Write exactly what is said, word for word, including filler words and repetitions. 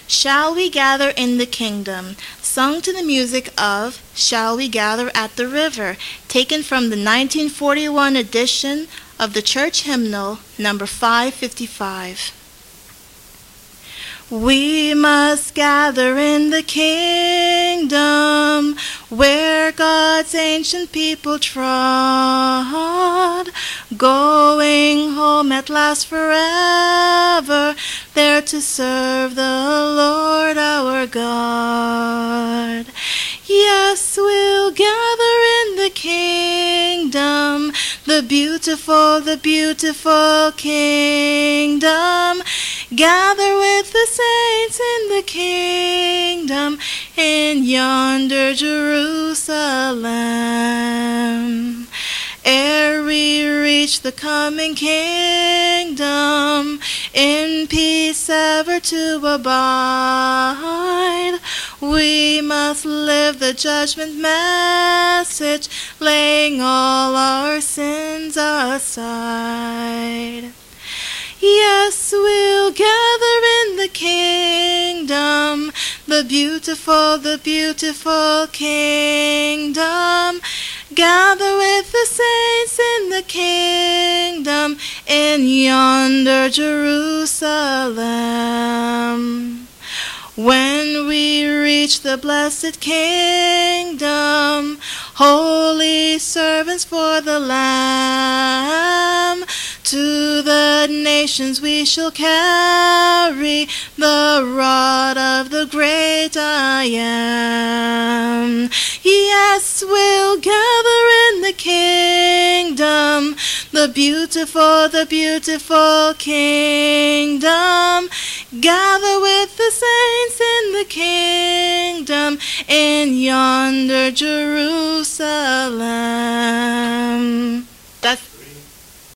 Shall We Gather in the Kingdom, sung to the music of Shall We Gather at the River, taken from the nineteen forty-one edition of the church hymnal number five fifty-five. We must gather in the kingdom where God's ancient people trod, going home at last forever, there to serve the Lord our God. Yes, we'll gather in the kingdom, the beautiful, the beautiful kingdom. Gather with the saints in the kingdom, in yonder Jerusalem. Ere we reach the coming kingdom, in peace ever to abide, we must live the judgment message, laying all our sins aside. Yes, we'll gather in the kingdom, the beautiful, the beautiful kingdom. Gather with the saints in the kingdom, in yonder Jerusalem. When we reach the blessed kingdom, holy servants for the Lamb, to the nations we shall carry the rod of the great I Am. Yes, we'll gather in the kingdom, the beautiful, the beautiful kingdom. Gather with the saints in the kingdom, in yonder Jerusalem. That's